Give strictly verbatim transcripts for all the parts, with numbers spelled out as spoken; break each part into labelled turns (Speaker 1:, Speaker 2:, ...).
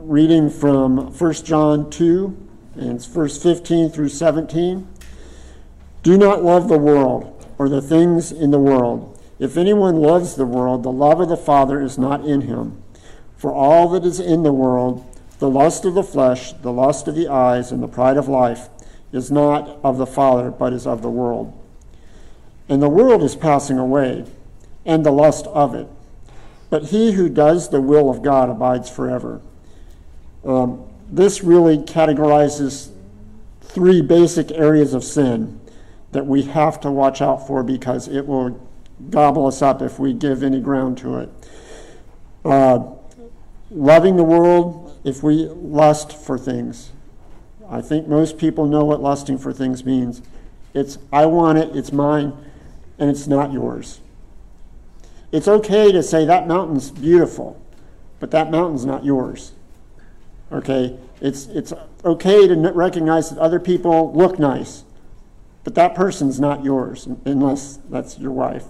Speaker 1: reading from First John two, and it's verse fifteen through seventeen. Do not love the world or the things in the world. If anyone loves the world, the love of the Father is not in him. For all that is in the world, the lust of the flesh, the lust of the eyes, and the pride of life, is not of the Father, but is of the world. And the world is passing away, and the lust of it. But he who does the will of God abides forever. Um, this really categorizes three basic areas of sin that we have to watch out for, because it will gobble us up if we give any ground to it. Uh, loving the world, if we lust for things. I think most people know what lusting for things means. It's, I want it, it's mine, and it's not yours. It's okay to say that mountain's beautiful, but that mountain's not yours. Okay? It's, it's okay to recognize that other people look nice, but that person's not yours, unless that's your wife.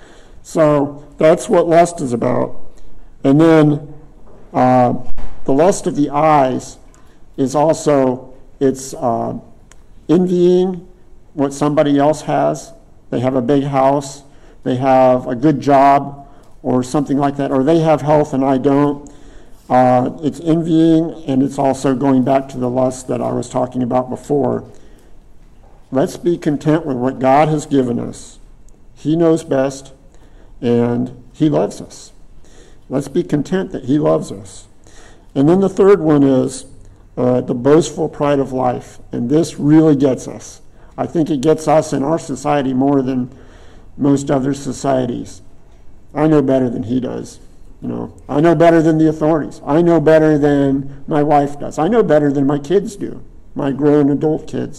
Speaker 1: So that's what lust is about. And then uh, the lust of the eyes is also, it's uh, envying what somebody else has. They have a big house, they have a good job, or something like that, or they have health and I don't. Uh, it's envying, and it's also going back to the lust that I was talking about before. Let's be content with what God has given us. He knows best, and he loves us. Let's be content that he loves us. And then the third one is uh, the boastful pride of life. And this really gets us. I think it gets us in our society more than most other societies. I know better than he does. You know, I know better than the authorities. I know better than my wife does. I know better than my kids do, my grown adult kids.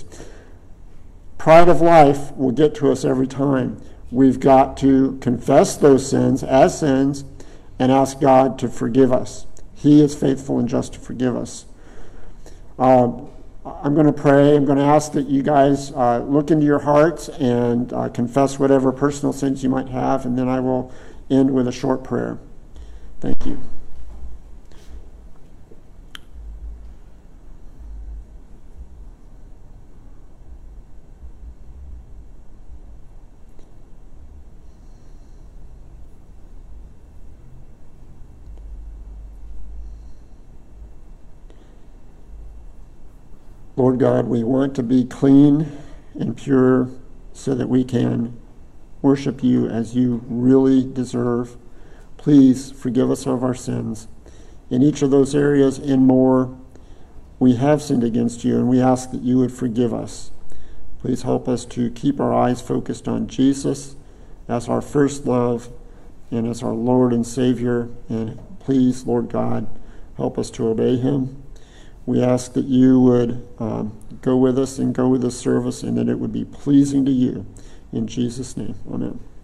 Speaker 1: Pride of life will get to us every time. We've got to confess those sins as sins and ask God to forgive us. He is faithful and just to forgive us. Uh, I'm going to pray. I'm going to ask that you guys uh, look into your hearts and uh, confess whatever personal sins you might have, and then I will end with a short prayer. Thank you. Lord God, we want to be clean and pure so that we can worship you as you really deserve. Please forgive us of our sins. In each of those areas and more, we have sinned against you, and we ask that you would forgive us. Please help us to keep our eyes focused on Jesus as our first love and as our Lord and Savior. And please, Lord God, help us to obey him. We ask that you would um, go with us and go with this service, and that it would be pleasing to you. In Jesus' name, amen.